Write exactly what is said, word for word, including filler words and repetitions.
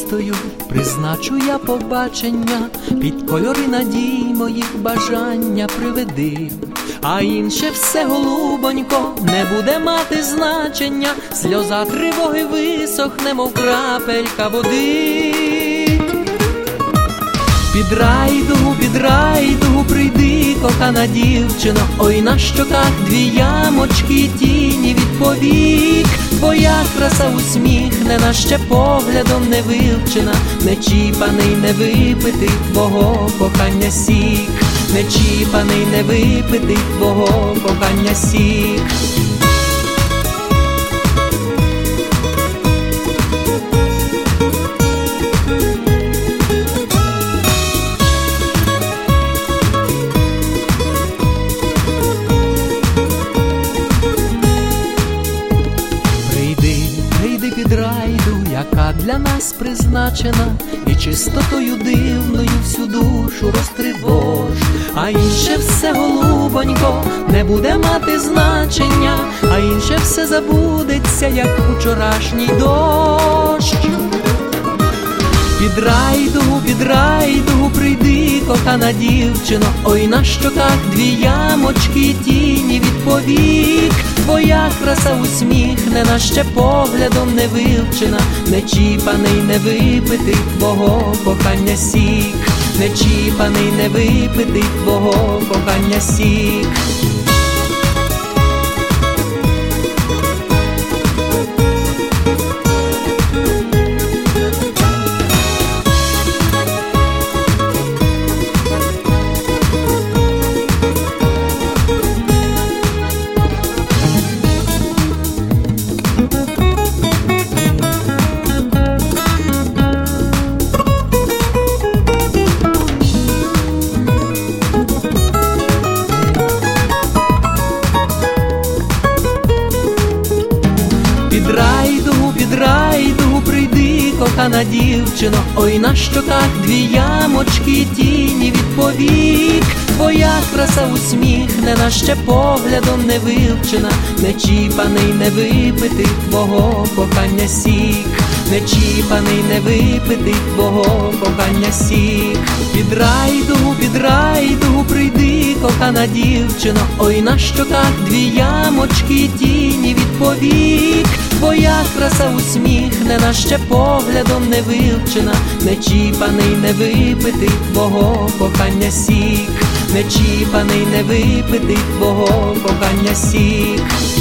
невістою призначу я побачення, під кольори надій моїх бажання приведи. А інше все, голубонько, не буде мати значення, сльоза тривоги висохне, мов крапелька води. Під райдугу, під райдугу прийди, кохана дівчино, ой, на щоках дві ямочки, тіні від повік. Твоя краса усміхнена, ще поглядом не вивчена, не чіпаний, не випитий твого кохання сік, не чіпаний, не випитий твого кохання сік. Під райду, яка для нас призначена, і чистотою дивною всю душу розтривож. А інше все, голубонько, не буде мати значення, а інше все забудеться, як вчорашній дощ. Під райдугу, під райдугу прийди, кохана дівчино, ой, на щоках дві ямочки, тіні від повік. Твоя краса усміхнена, ще поглядом не вивчена, не чіпаний, не випитий твого кохання сік, не чіпаний, не випитий твого кохання сік. Під райдугу, під райдугу прийди, кохана дівчино, ой, на щоках дві ямочки, тіні від повік. Твоя краса усміхнена, ще поглядом не вивчена, не чіпаний, не випитий твого кохання сік, не чіпаний, не випитий твого кохання сік. Під райдугу, під райдугу прийди, кохана дівчино, ой, на щоках дві ямочки, тіні від повік. Твоя краса усміхнена, ще поглядом не вивчена, не чіпаний, не випитий твого кохання сік, не чіпаний, не випитий твого кохання сік.